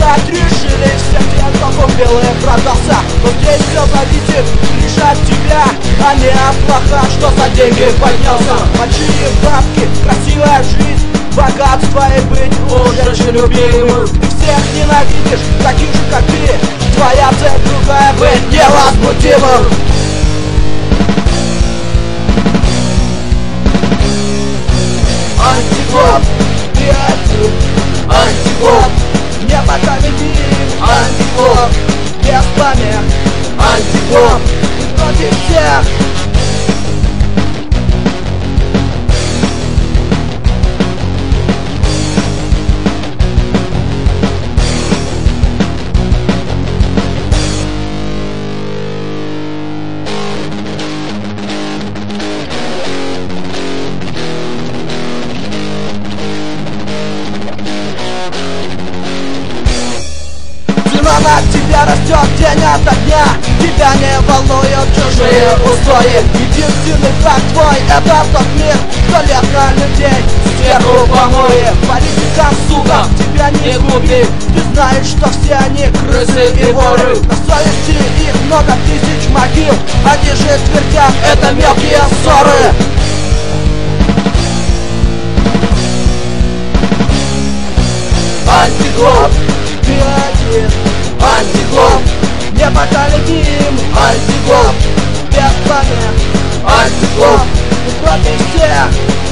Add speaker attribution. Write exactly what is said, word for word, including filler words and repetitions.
Speaker 1: решили всем тем, кто купил и продался. Но здесь все зависит лишь от тебя, а не от плоха, что за деньги поднялся. Большие бабки, красивая жизнь, богатство и быть у женщин любимым. Ты всех ненавидишь, таких же как ты. Твоя цель другая, быть невозмутимым. Антиглоб, ты один. Антиглоб, непоколебим. Антиглоб, без помех. Антиглоб, ты против всех. На тебя растет день ото дня, тебя не волнуют чужие устои. Единственный враг твой — это тот мир, сто лет на людей сверху помои. Политикам, сука, тебя не купи. Ты знаешь, что все они крысы и воры. На совести их много тысяч могил, они же твердят, это мелкие ссоры. Антиглоб, ты один. Антиглоб, непоколебим. Антиглоб, без помех. Антиглоб, ты против всех.